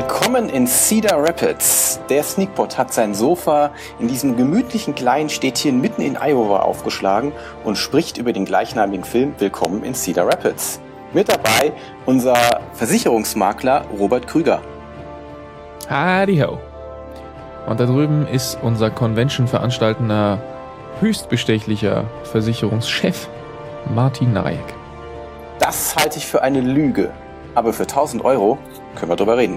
Willkommen in Cedar Rapids. Der Sneakpot hat sein Sofa in diesem gemütlichen kleinen Städtchen mitten in Iowa aufgeschlagen und spricht über den gleichnamigen Film Willkommen in Cedar Rapids. Mit dabei unser Versicherungsmakler Robert Krüger. Howdy ho. Und da drüben ist unser Convention-veranstaltender, höchstbestechlicher Versicherungschef Martin Nayek. Das halte ich für eine Lüge. Aber für 1.000 Euro können wir drüber reden.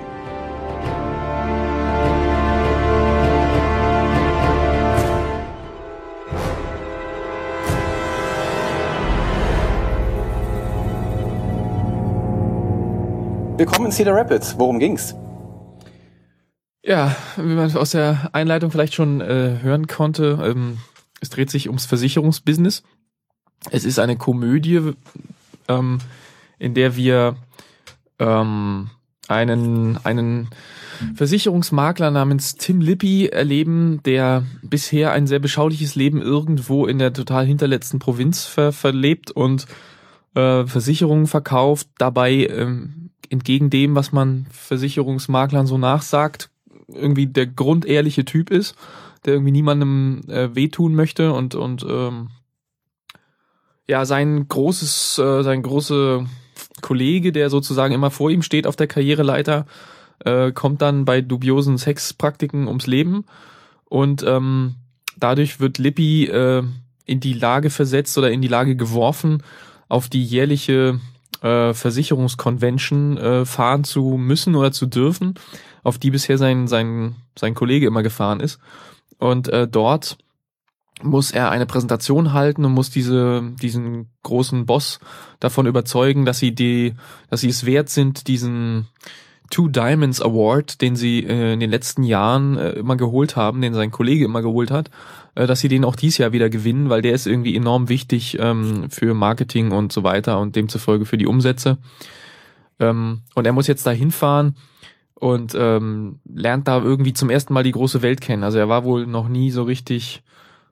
Willkommen in Cedar Rapids. Worum ging's? Ja, wie man aus der Einleitung vielleicht schon hören konnte, es dreht sich ums Versicherungsbusiness. Es ist eine Komödie, in der wir einen Versicherungsmakler namens Tim Lippy erleben, der bisher ein sehr beschauliches Leben irgendwo in der total hinterletzten Provinz verlebt und Versicherungen verkauft, dabei entgegen dem, was man Versicherungsmaklern so nachsagt, irgendwie der grundehrliche Typ ist, der irgendwie niemandem wehtun möchte und sein großer Kollege, der sozusagen immer vor ihm steht auf der Karriereleiter, kommt dann bei dubiosen Sexpraktiken ums Leben und dadurch wird Lippy in die Lage versetzt oder in die Lage geworfen, auf die jährliche Versicherungskonvention fahren zu müssen oder zu dürfen, auf die bisher sein Kollege immer gefahren ist. Und dort muss er eine Präsentation halten und muss diesen großen Boss davon überzeugen, dass sie es wert sind, diesen Two Diamonds Award, den sie in den letzten Jahren immer geholt haben, den sein Kollege immer geholt hat, dass sie den auch dieses Jahr wieder gewinnen, weil der ist irgendwie enorm wichtig für Marketing und so weiter und demzufolge für die Umsätze. Und er muss jetzt da hinfahren und lernt da irgendwie zum ersten Mal die große Welt kennen. Also er war wohl noch nie so richtig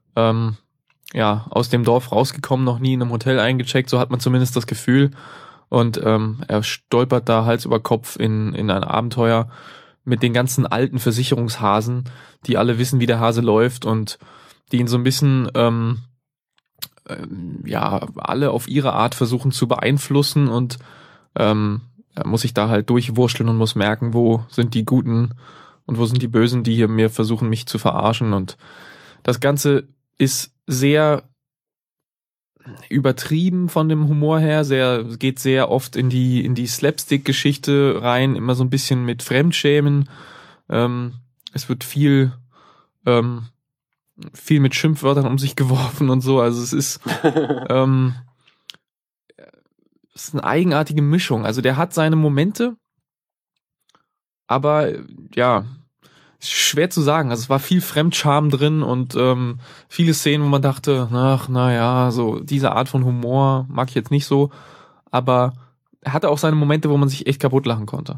aus dem Dorf rausgekommen, noch nie in einem Hotel eingecheckt, so hat man zumindest das Gefühl. Und er stolpert da Hals über Kopf in ein Abenteuer mit den ganzen alten Versicherungshasen, die alle wissen, wie der Hase läuft und die ihn so ein bisschen alle auf ihre Art versuchen zu beeinflussen und er muss sich da halt durchwurschteln und muss merken, wo sind die Guten und wo sind die Bösen, die hier mir versuchen, mich zu verarschen. Und das Ganze ist sehr übertrieben von dem Humor her, geht sehr oft in die Slapstick-Geschichte rein, immer so ein bisschen mit Fremdschämen. Es wird viel mit Schimpfwörtern um sich geworfen und so. Also es ist es ist eine eigenartige Mischung. Also der hat seine Momente, aber ja, schwer zu sagen. Also es war viel Fremdscham drin und viele Szenen, wo man dachte, so diese Art von Humor mag ich jetzt nicht so, aber er hatte auch seine Momente, wo man sich echt kaputt lachen konnte.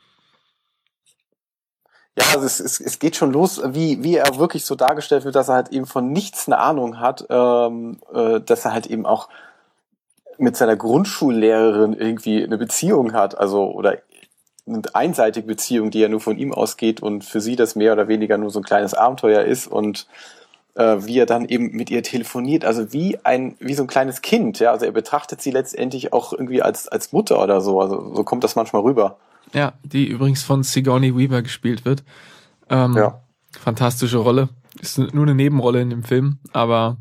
Ja, also es geht schon los, wie er wirklich so dargestellt wird, dass er halt eben von nichts eine Ahnung hat, dass er halt eben auch mit seiner Grundschullehrerin irgendwie eine Beziehung hat, also oder eine einseitige Beziehung, die ja nur von ihm ausgeht und für sie das mehr oder weniger nur so ein kleines Abenteuer ist und wie er dann eben mit ihr telefoniert, also wie so ein kleines Kind, ja, also er betrachtet sie letztendlich auch irgendwie als Mutter oder so, also so kommt das manchmal rüber. Ja, die übrigens von Sigourney Weaver gespielt wird. Fantastische Rolle, ist nur eine Nebenrolle in dem Film, aber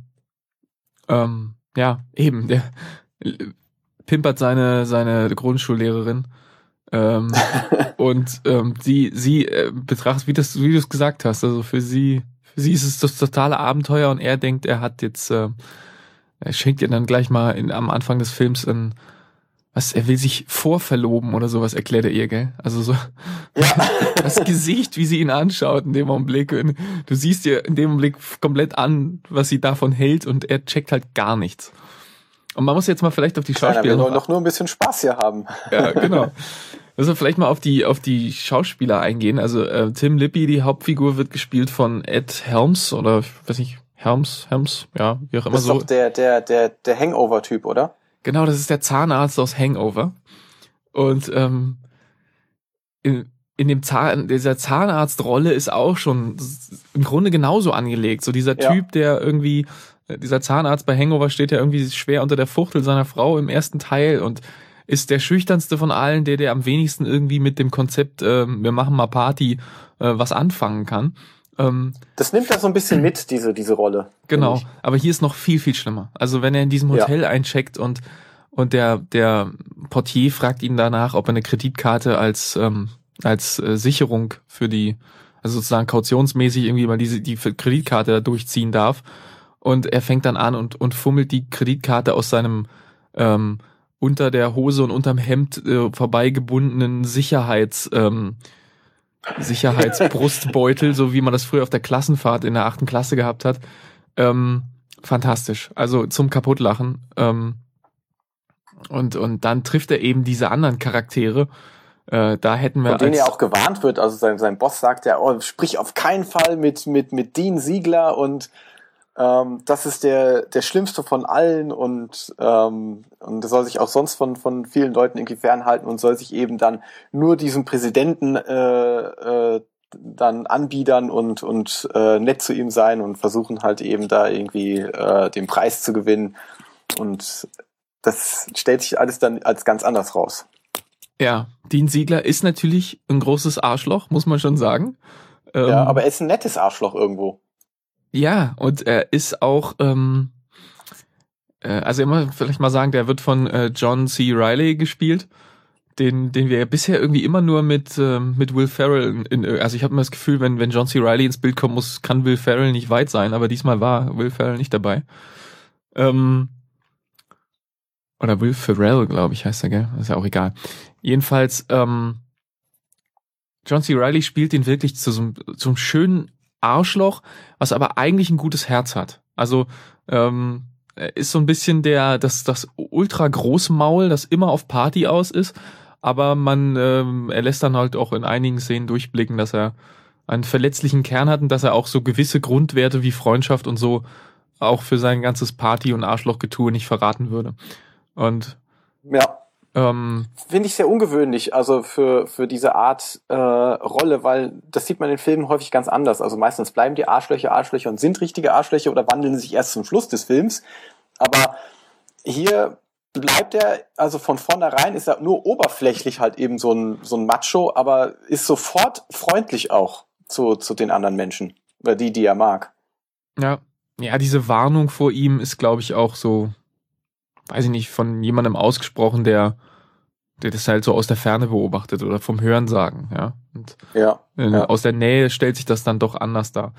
eben, der pimpert seine Grundschullehrerin. Und sie betrachtet, wie du es gesagt hast, also für sie ist es das totale Abenteuer und er denkt, er hat jetzt, er schenkt ihr dann gleich mal am Anfang des Films er will sich vorverloben oder sowas, erklärt er ihr, gell? Also so, das Gesicht, wie sie ihn anschaut in dem Augenblick, du siehst ihr in dem Augenblick komplett an, was sie davon hält und er checkt halt gar nichts. Und man muss jetzt mal vielleicht auf die Schauspieler... Wir wollen doch nur ein bisschen Spaß hier haben. Ja, genau. Also vielleicht mal auf die Schauspieler eingehen. Also Tim Lippy, die Hauptfigur, wird gespielt von Ed Helms oder ich weiß nicht, Helms, ja, wie auch immer so. Das ist doch der Hangover-Typ, oder? Genau, das ist der Zahnarzt aus Hangover. Und in in dieser Zahnarztrolle ist auch schon im Grunde genauso angelegt. So dieser Typ, der irgendwie, dieser Zahnarzt bei Hangover steht ja irgendwie schwer unter der Fuchtel seiner Frau im ersten Teil und ist der schüchternste von allen, der am wenigsten irgendwie mit dem Konzept, wir machen mal Party, was anfangen kann. Das nimmt er so ein bisschen mit, diese Rolle. Genau, aber hier ist noch viel, viel schlimmer. Also wenn er in diesem Hotel eincheckt und der Portier fragt ihn danach, ob er eine Kreditkarte als Sicherung für die, also sozusagen kautionsmäßig irgendwie mal die Kreditkarte durchziehen darf. Und er fängt dann an und fummelt die Kreditkarte aus seinem unter der Hose und unterm Hemd vorbeigebundenen Sicherheitsbrustbeutel, so wie man das früher auf der Klassenfahrt in der 8. Klasse gehabt hat. Fantastisch. Also zum Kaputtlachen. Und dann trifft er eben diese anderen Charaktere. Da hätten wir von denen ja auch gewarnt wird. Also sein Boss sagt ja, sprich auf keinen Fall mit Dean Ziegler und das ist der schlimmste von allen und er soll sich auch sonst von vielen Leuten irgendwie fernhalten und soll sich eben dann nur diesem Präsidenten dann anbiedern und nett zu ihm sein und versuchen halt eben da irgendwie den Preis zu gewinnen. Und das stellt sich alles dann als ganz anders raus. Ja, Dean Ziegler ist natürlich ein großes Arschloch, muss man schon sagen. Ja, aber er ist ein nettes Arschloch irgendwo. Ja, und er ist auch, also immer vielleicht mal sagen, der wird von John C. Reilly gespielt, den wir ja bisher irgendwie immer nur mit Will Ferrell, also ich habe immer das Gefühl, wenn John C. Reilly ins Bild kommen muss, kann Will Ferrell nicht weit sein, aber diesmal war Will Ferrell nicht dabei. Oder Will Ferrell, glaube ich, heißt er, gell? Ist ja auch egal. Jedenfalls, John C. Reilly spielt den wirklich zu so einem schönen Arschloch, was aber eigentlich ein gutes Herz hat. Also ist so ein bisschen das ultra Großmaul, das immer auf Party aus ist, aber er lässt dann halt auch in einigen Szenen durchblicken, dass er einen verletzlichen Kern hat und dass er auch so gewisse Grundwerte wie Freundschaft und so auch für sein ganzes Party- und Arschlochgetue nicht verraten würde. Und ja. Finde ich sehr ungewöhnlich, also für diese Art Rolle, weil das sieht man in Filmen häufig ganz anders. Also meistens bleiben die Arschlöcher und sind richtige Arschlöcher oder wandeln sich erst zum Schluss des Films. Aber hier bleibt er, also von vornherein ist er nur oberflächlich halt eben so ein Macho, aber ist sofort freundlich auch zu den anderen Menschen, oder die er mag. Ja, diese Warnung vor ihm ist, glaube ich, auch so, weiß ich nicht, von jemandem ausgesprochen, der das halt so aus der Ferne beobachtet oder vom Hörensagen, ja. Und aus der Nähe stellt sich das dann doch anders dar.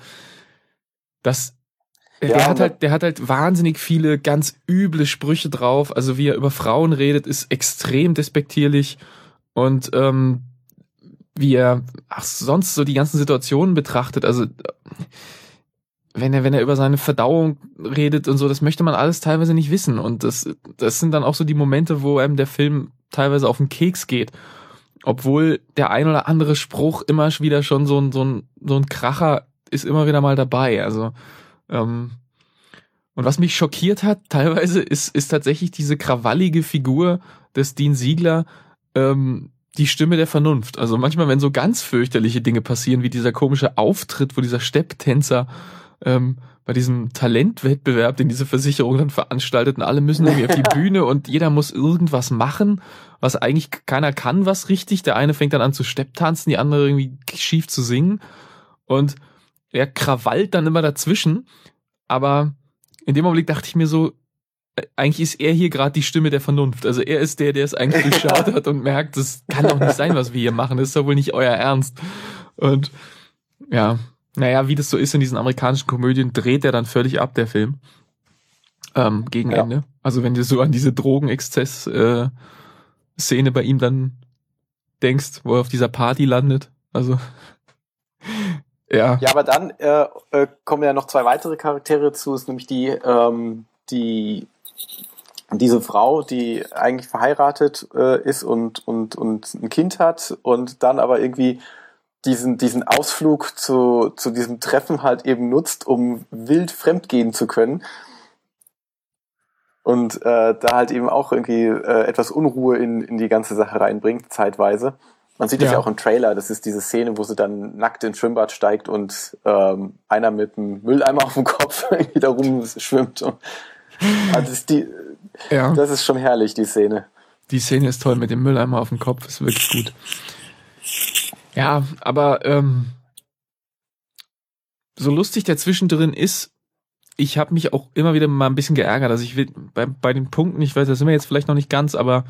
Der hat halt wahnsinnig viele ganz üble Sprüche drauf. Also wie er über Frauen redet, ist extrem despektierlich und wie er sonst so die ganzen Situationen betrachtet. Also wenn er über seine Verdauung redet und so, das möchte man alles teilweise nicht wissen. Und das sind dann auch so die Momente, wo einem der Film teilweise auf den Keks geht. Obwohl der ein oder andere Spruch immer wieder schon so ein Kracher ist immer wieder mal dabei. Also, und was mich schockiert hat, teilweise ist tatsächlich diese krawallige Figur des Dean Ziegler, die Stimme der Vernunft. Also manchmal, wenn so ganz fürchterliche Dinge passieren, wie dieser komische Auftritt, wo dieser Stepptänzer bei diesem Talentwettbewerb, den diese Versicherung dann veranstaltet, und alle müssen irgendwie auf die Bühne und jeder muss irgendwas machen, was eigentlich keiner kann, was richtig. Der eine fängt dann an zu Stepptanzen, die andere irgendwie schief zu singen und er krawallt dann immer dazwischen, aber in dem Augenblick dachte ich mir so, eigentlich ist er hier gerade die Stimme der Vernunft. Also er ist der es eigentlich durchschaut hat und merkt, das kann doch nicht sein, was wir hier machen, das ist doch wohl nicht euer Ernst. Und ja, naja, wie das so ist in diesen amerikanischen Komödien, dreht er dann völlig ab, der Film. Gegen Ende. Also wenn du so an diese Drogenexzess-Szene bei ihm dann denkst, wo er auf dieser Party landet. Also ja. Ja, aber dann kommen ja noch 2 weitere Charaktere zu, ist nämlich diese Frau, die eigentlich verheiratet ist und ein Kind hat und dann aber irgendwie diesen Ausflug zu diesem Treffen halt eben nutzt, um wild fremdgehen zu können. Und da halt eben auch irgendwie etwas Unruhe in die ganze Sache reinbringt, zeitweise. Man sieht das ja auch im Trailer, das ist diese Szene, wo sie dann nackt ins Schwimmbad steigt und einer mit einem Mülleimer auf dem Kopf irgendwie da rumschwimmt. Also das ist schon herrlich, die Szene. Die Szene ist toll mit dem Mülleimer auf dem Kopf, ist wirklich gut. Ja, aber so lustig der zwischendrin ist, ich habe mich auch immer wieder mal ein bisschen geärgert. Also ich will bei den Punkten, ich weiß, da sind wir jetzt vielleicht noch nicht ganz, aber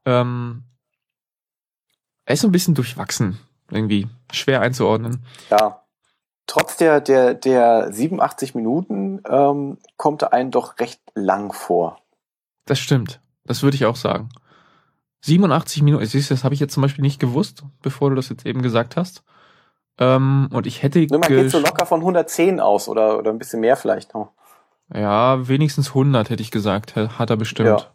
er ist so ein bisschen durchwachsen, irgendwie schwer einzuordnen. Ja, trotz der 87 Minuten kommt er einen doch recht lang vor. Das stimmt, das würde ich auch sagen. 87 Minuten, siehst du, das habe ich jetzt zum Beispiel nicht gewusst, bevor du das jetzt eben gesagt hast. Und ich hätte... Man geht so locker von 110 aus oder ein bisschen mehr vielleicht noch. Ja, wenigstens 100 hätte ich gesagt, hat er bestimmt.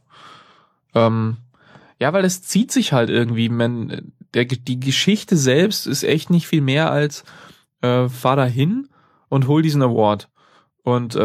Ja, weil es zieht sich halt irgendwie. Die Geschichte selbst ist echt nicht viel mehr als fahr da hin und hol diesen Award. Und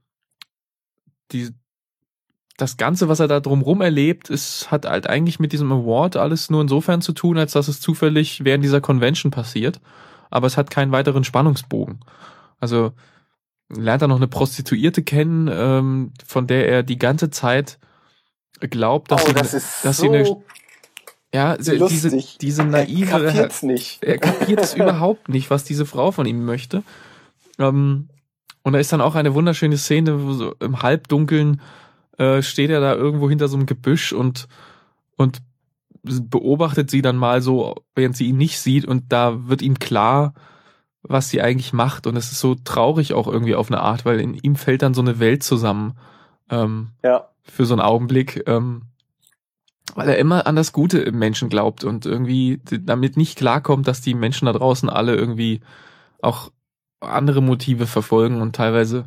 das Ganze, was er da drumrum erlebt, hat halt eigentlich mit diesem Award alles nur insofern zu tun, als dass es zufällig während dieser Convention passiert. Aber es hat keinen weiteren Spannungsbogen. Also lernt er noch eine Prostituierte kennen, von der er die ganze Zeit glaubt, dass sie eine... Ja, diese naive... Er kapiert's nicht. Er kapiert es überhaupt nicht, was diese Frau von ihm möchte. Und da ist dann auch eine wunderschöne Szene, wo so im Halbdunkeln steht er da irgendwo hinter so einem Gebüsch und beobachtet sie dann mal so, während sie ihn nicht sieht, und da wird ihm klar, was sie eigentlich macht, und es ist so traurig auch irgendwie auf eine Art, weil in ihm fällt dann so eine Welt zusammen für so einen Augenblick, weil er immer an das Gute im Menschen glaubt und irgendwie damit nicht klarkommt, dass die Menschen da draußen alle irgendwie auch andere Motive verfolgen und teilweise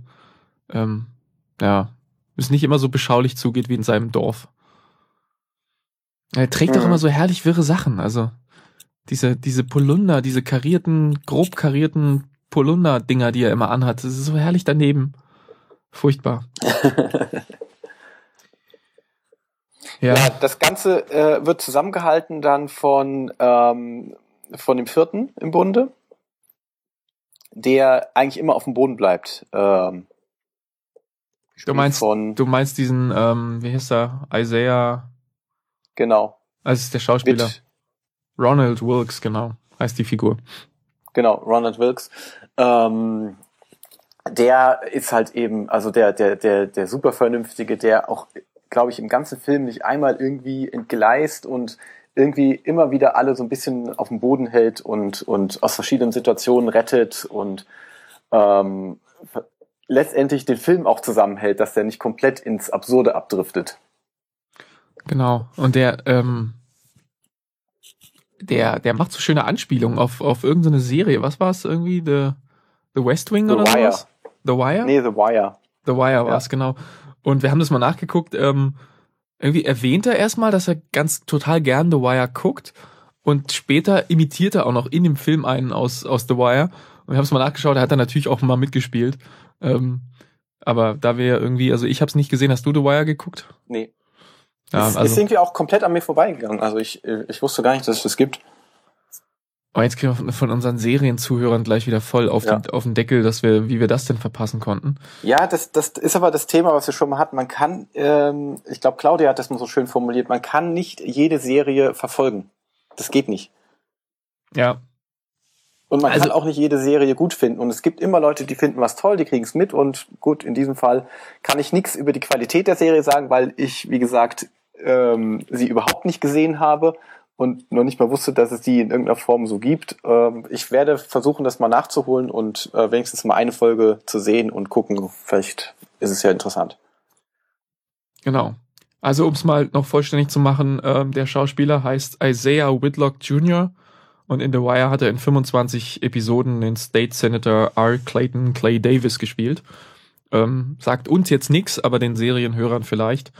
es nicht immer so beschaulich zugeht wie in seinem Dorf. Er trägt doch immer so herrlich wirre Sachen, also diese Polunder, diese grob karierten Polunder-Dinger, die er immer anhat, das ist so herrlich daneben. Furchtbar. Ja, das Ganze wird zusammengehalten dann von dem Vierten im Bunde, der eigentlich immer auf dem Boden bleibt. Du meinst diesen, wie heißt er, Isaiah? Genau. Also ist der Schauspieler. Ronald Wilkes, genau, heißt die Figur. Genau, Ronald Wilkes. Der ist halt eben, also der super Vernünftige, der auch, glaube ich, im ganzen Film nicht einmal irgendwie entgleist und irgendwie immer wieder alle so ein bisschen auf dem Boden hält und aus verschiedenen Situationen rettet und letztendlich den Film auch zusammenhält, dass der nicht komplett ins Absurde abdriftet. Genau, und der macht so schöne Anspielungen auf irgendeine Serie. Was war es irgendwie? The West Wing oder sowas? The Wire? Nee, The Wire. The Wire war es, genau. Und wir haben das mal nachgeguckt. Irgendwie erwähnt er erstmal, dass er ganz total gern The Wire guckt. Und später imitiert er auch noch in dem Film einen aus The Wire. Und wir haben es mal nachgeschaut, er hat da natürlich auch mal mitgespielt. Aber da wir irgendwie, also ich habe es nicht gesehen. Hast du The Wire geguckt? Nee. Ja, ist irgendwie auch komplett an mir vorbeigegangen. Also ich wusste gar nicht, dass es das gibt. Aber jetzt kriegen wir von unseren Serienzuhörern gleich wieder voll auf den Deckel, wie wir das denn verpassen konnten. Ja, das ist aber das Thema, was wir schon mal hatten. Man kann, ich glaube, Claudia hat das mal so schön formuliert, man kann nicht jede Serie verfolgen. Das geht nicht. Ja. Und man kann auch nicht jede Serie gut finden. Und es gibt immer Leute, die finden was toll, die kriegen es mit. Und gut, in diesem Fall kann ich nichts über die Qualität der Serie sagen, weil ich, wie gesagt, sie überhaupt nicht gesehen habe und noch nicht mal wusste, dass es die in irgendeiner Form so gibt. Ich werde versuchen, das mal nachzuholen und wenigstens mal eine Folge zu sehen und gucken. Vielleicht ist es ja interessant. Genau. Also um es mal noch vollständig zu machen, der Schauspieler heißt Isaiah Whitlock Jr. und in The Wire hat er in 25 Episoden den State Senator R. Clayton Clay Davis gespielt. Sagt uns jetzt nichts, aber den Serienhörern vielleicht.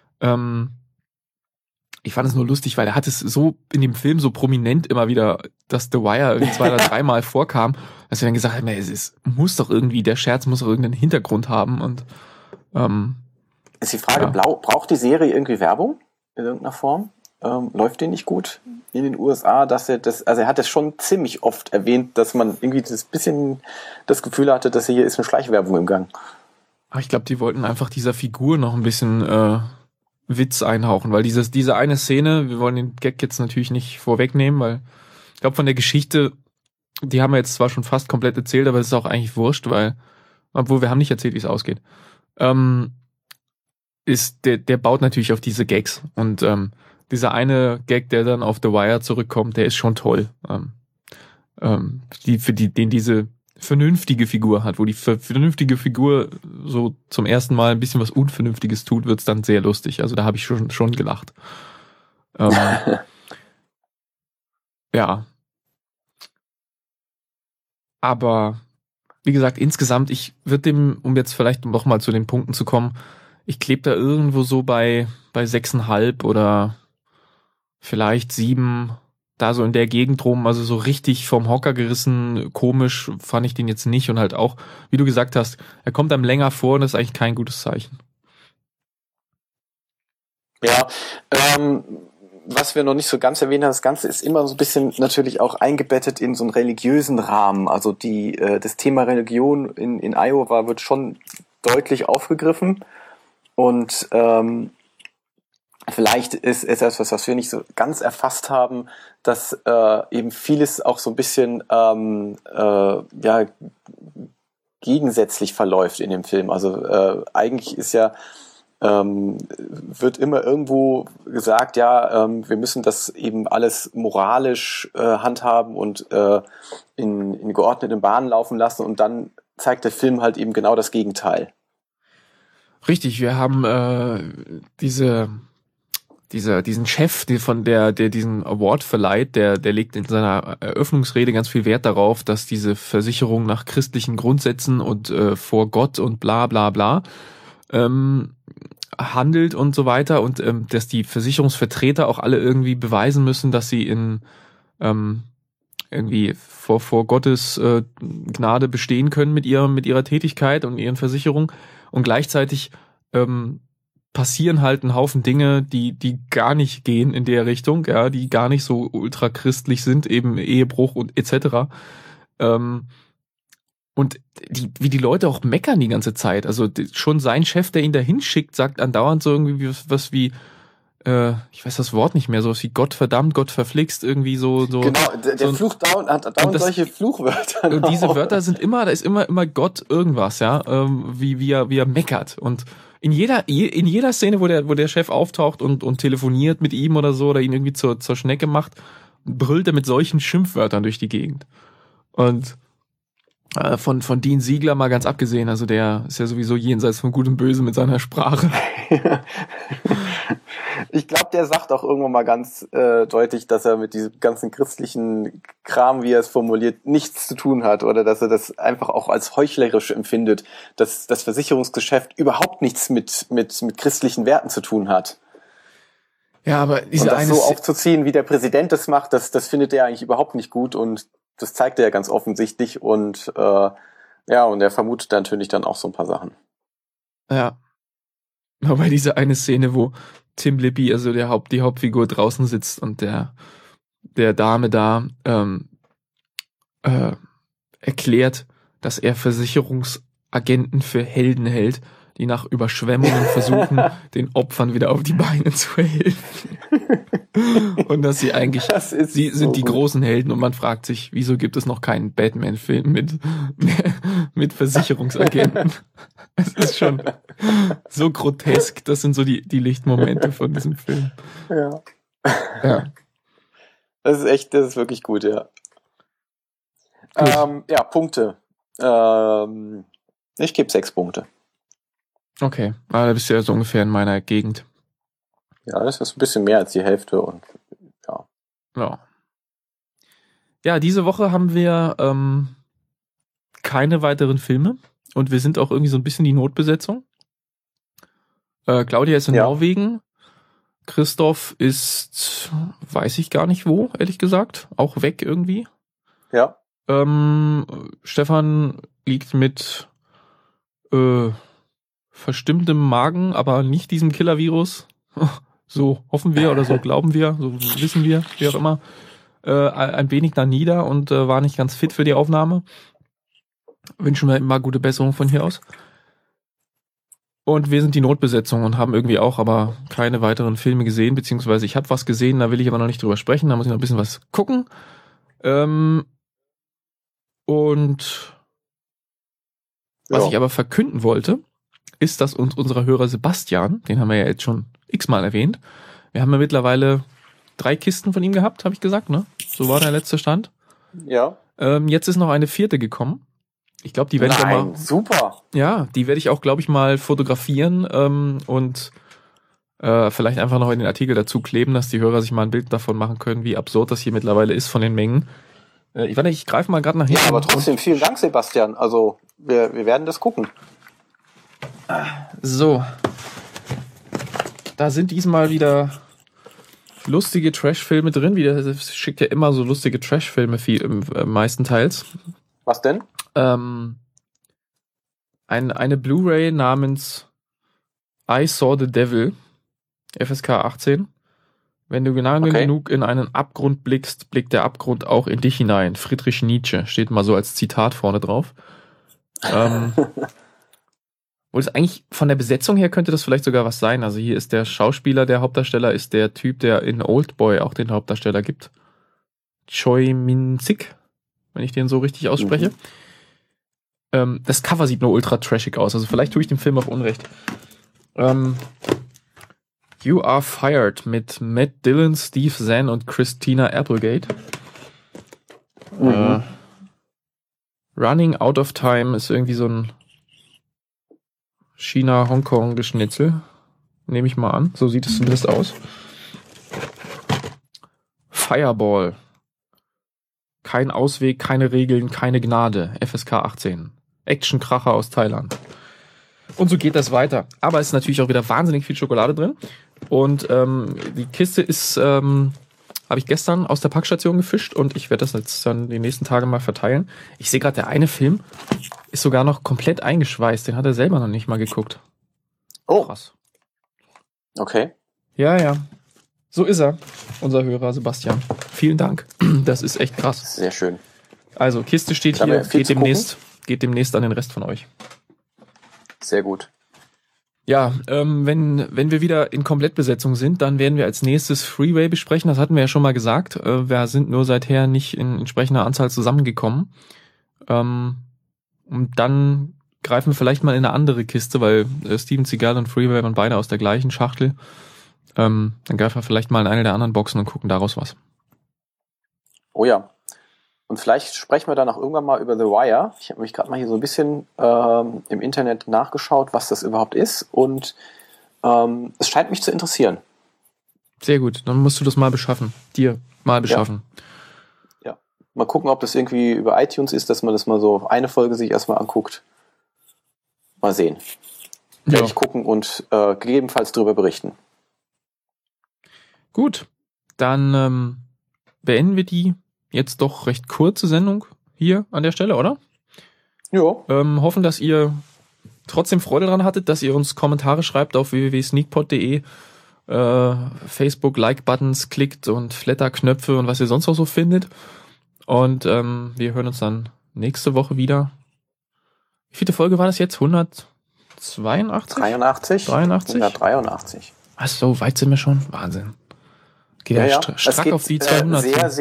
Ich fand es nur lustig, weil er hat es so in dem Film so prominent immer wieder, dass The Wire irgendwie 2 oder 3 Mal vorkam, dass wir dann gesagt haben, der Scherz muss doch irgendeinen Hintergrund haben und ist die Frage, braucht die Serie irgendwie Werbung in irgendeiner Form? läuft den nicht gut in den USA, dass er hat es schon ziemlich oft erwähnt, dass man irgendwie das bisschen das Gefühl hatte, dass hier ist eine Schleichwerbung im Gang. Aber ich glaube, die wollten einfach dieser Figur noch ein bisschen Witz einhauchen, weil diese eine Szene, wir wollen den Gag jetzt natürlich nicht vorwegnehmen, weil ich glaube, von der Geschichte, die haben wir jetzt zwar schon fast komplett erzählt, aber es ist auch eigentlich wurscht, obwohl wir haben nicht erzählt, wie es ausgeht. Der baut natürlich auf diese Gags und dieser eine Gag, der dann auf The Wire zurückkommt, der ist schon toll. Den diese vernünftige Figur hat, wo die vernünftige Figur so zum ersten Mal ein bisschen was Unvernünftiges tut, wird's dann sehr lustig. Also da habe ich schon gelacht. Ja. Aber wie gesagt, insgesamt, ich würde dem, um jetzt vielleicht noch mal zu den Punkten zu kommen, ich klebe da irgendwo so bei 6,5 oder vielleicht 7, da so in der Gegend rum, also so richtig vom Hocker gerissen, komisch fand ich den jetzt nicht und halt auch, wie du gesagt hast, er kommt einem länger vor und das ist eigentlich kein gutes Zeichen. Ja, was wir noch nicht so ganz erwähnt haben, das Ganze ist immer so ein bisschen natürlich auch eingebettet in so einen religiösen Rahmen. Also das Thema Religion in Iowa wird schon deutlich aufgegriffen und vielleicht ist etwas, was wir nicht so ganz erfasst haben, dass eben vieles auch so ein bisschen gegensätzlich verläuft in dem Film. Also eigentlich ist ja wird immer irgendwo gesagt, ja, wir müssen das eben alles moralisch handhaben und in geordneten Bahnen laufen lassen und dann zeigt der Film halt eben genau das Gegenteil. Richtig, wir haben diesen Chef, der diesen Award verleiht, der legt in seiner Eröffnungsrede ganz viel Wert darauf, dass diese Versicherung nach christlichen Grundsätzen und vor Gott und bla bla bla handelt und so weiter und dass die Versicherungsvertreter auch alle irgendwie beweisen müssen, dass sie in irgendwie vor Gottes Gnade bestehen können mit ihrer Tätigkeit und ihren Versicherungen und gleichzeitig passieren halt ein Haufen Dinge, die gar nicht gehen in der Richtung, ja, die gar nicht so ultrachristlich sind, eben Ehebruch und etc. Und wie die Leute auch meckern die ganze Zeit. Also schon sein Chef, der ihn da hinschickt, sagt andauernd so irgendwie was wie, ich weiß das Wort nicht mehr, sowas wie Gott verdammt, Gott verflixt, irgendwie so. Genau, der Fluch hat dauernd solche Fluchwörter. Und diese Wörter sind da ist immer Gott irgendwas, ja, wie er meckert. Und in jeder Szene, wo der Chef auftaucht und telefoniert mit ihm oder so, oder ihn irgendwie zur Schnecke macht, brüllt er mit solchen Schimpfwörtern durch die Gegend. Und von Dean Siegler mal ganz abgesehen, also der ist ja sowieso jenseits von Gut und Böse mit seiner Sprache. Ich glaube, der sagt auch irgendwann mal ganz deutlich, dass er mit diesem ganzen christlichen Kram, wie er es formuliert, nichts zu tun hat oder dass er das einfach auch als heuchlerisch empfindet, dass das Versicherungsgeschäft überhaupt nichts mit christlichen Werten zu tun hat. Ja, aber und das so aufzuziehen, wie der Präsident das macht, das findet er eigentlich überhaupt nicht gut und das zeigt er ja ganz offensichtlich und und er vermutet natürlich dann auch so ein paar Sachen. Ja. Aber diese eine Szene, wo Tim Lippi, also die Hauptfigur, draußen sitzt und der Dame da erklärt, dass er Versicherungsagenten für Helden hält, die nach Überschwemmungen versuchen, den Opfern wieder auf die Beine zu helfen. Und dass sie eigentlich, sie sind die großen Helden und man fragt sich, wieso gibt es noch keinen Batman-Film mit Versicherungsagenten? Es ist schon so grotesk, das sind so die Lichtmomente von diesem Film. Ja. Das ist wirklich gut, ja. Punkte. Ich gebe 6 Punkte. Okay, da bist du ja so ungefähr in meiner Gegend. Ja, das ist ein bisschen mehr als die Hälfte und ja. Ja, diese Woche haben wir keine weiteren Filme und wir sind auch irgendwie so ein bisschen die Notbesetzung. Claudia ist in Norwegen. Christoph ist, weiß ich gar nicht wo, ehrlich gesagt, auch weg irgendwie. Ja. Stefan liegt mit verstimmtem Magen, aber nicht diesem Killer-Virus so hoffen wir oder so glauben wir, so wissen wir, wie auch immer, ein wenig da nieder und war nicht ganz fit für die Aufnahme. Wünschen wir immer gute Besserung von hier aus. Und wir sind die Notbesetzung und haben irgendwie auch aber keine weiteren Filme gesehen, beziehungsweise ich habe was gesehen, da will ich aber noch nicht drüber sprechen, da muss ich noch ein bisschen was gucken. Und was ich aber verkünden wollte, ist, dass uns unser Hörer Sebastian, den haben wir ja jetzt schon x-mal erwähnt, wir haben ja mittlerweile 3 Kisten von ihm gehabt, habe ich gesagt, ne? So war der letzte Stand. Ja. Jetzt ist noch eine 4. gekommen. Ich glaube, die werde ich auch mal. Super. Ja, die werde ich auch, glaube ich, mal fotografieren und vielleicht einfach noch in den Artikel dazu kleben, dass die Hörer sich mal ein Bild davon machen können, wie absurd das hier mittlerweile ist von den Mengen. Ich greife mal gerade nach hinten. Ja, aber trotzdem vielen Dank, Sebastian. Also wir werden das gucken. So. Da sind diesmal wieder lustige Trash-Filme drin. Das schickt ja immer so lustige Trash-Filme meistenteils. Was denn? Eine Blu-ray namens I Saw the Devil, FSK 18. Wenn du genug in einen Abgrund blickst, blickt der Abgrund auch in dich hinein. Friedrich Nietzsche steht mal so als Zitat vorne drauf. Und es eigentlich von der Besetzung her könnte das vielleicht sogar was sein. Also hier ist der Schauspieler, der Hauptdarsteller, ist der Typ, der in Oldboy auch den Hauptdarsteller gibt. Choi Min-sik, wenn ich den so richtig ausspreche. Das Cover sieht nur ultra trashig aus. Also vielleicht tue ich dem Film auch Unrecht. You Are Fired mit Matt Dillon, Steve Zahn und Christina Applegate. Running Out of Time ist irgendwie so ein China-Hongkong-Geschnitzel. Nehme ich mal an. So sieht es zumindest aus. Fireball. Kein Ausweg, keine Regeln, keine Gnade. FSK 18. Action-Kracher aus Thailand. Und so geht das weiter. Aber es ist natürlich auch wieder wahnsinnig viel Schokolade drin. Und die Kiste ist, habe ich gestern aus der Packstation gefischt und ich werde das jetzt dann die nächsten Tage mal verteilen. Ich sehe gerade, der eine Film ist sogar noch komplett eingeschweißt. Den hat er selber noch nicht mal geguckt. Oh. Krass. Okay. Ja. So ist er, unser Hörer Sebastian. Vielen Dank. Das ist echt krass. Sehr schön. Also, Kiste steht hier, geht demnächst an den Rest von euch. Sehr gut. Ja, wenn wir wieder in Komplettbesetzung sind, dann werden wir als nächstes Freeway besprechen. Das hatten wir ja schon mal gesagt. Wir sind nur seither nicht in entsprechender Anzahl zusammengekommen. Und dann greifen wir vielleicht mal in eine andere Kiste, weil Steven Seagal und Freeway waren beide aus der gleichen Schachtel. Dann greifen wir vielleicht mal in eine der anderen Boxen und gucken daraus was. Oh ja. Und vielleicht sprechen wir dann auch irgendwann mal über The Wire. Ich habe mich gerade mal hier so ein bisschen im Internet nachgeschaut, was das überhaupt ist. Und es scheint mich zu interessieren. Sehr gut, dann musst du das mal beschaffen. Dir mal beschaffen. Ja. Mal gucken, ob das irgendwie über iTunes ist, dass man das mal so auf eine Folge sich erstmal anguckt. Mal sehen. Werde ich gucken und gegebenenfalls darüber berichten. Gut, dann beenden wir die jetzt doch recht kurze Sendung hier an der Stelle, oder? Ja. Hoffen, dass ihr trotzdem Freude dran hattet, dass ihr uns Kommentare schreibt auf www.sneakpot.de, Facebook Like-Buttons klickt und Flatterknöpfe und was ihr sonst noch so findet. Und wir hören uns dann nächste Woche wieder. Wie viele Folge war das jetzt? 182? 83? 183. Ach so, weit sind wir schon? Wahnsinn. Geht ja strack auf die 200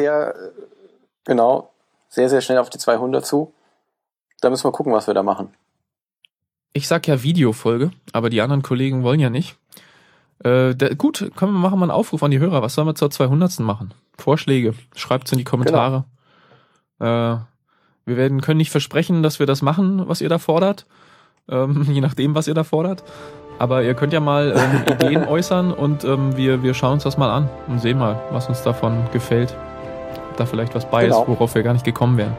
sehr, sehr schnell auf die 200 zu. Da müssen wir gucken, was wir da machen. Ich sag ja Videofolge, aber die anderen Kollegen wollen ja nicht. Gut, machen wir mal einen Aufruf an die Hörer. Was sollen wir zur 200. machen? Vorschläge, schreibt's in die Kommentare. Genau. Wir können nicht versprechen, dass wir das machen, was ihr da fordert. Je nachdem, was ihr da fordert. Aber ihr könnt ja mal Ideen äußern und wir schauen uns das mal an und sehen mal, was uns davon gefällt. Ob da vielleicht was bei ist, worauf wir gar nicht gekommen wären.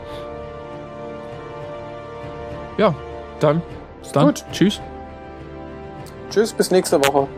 Ja, dann bis dann. Gut. Tschüss. Tschüss, bis nächste Woche.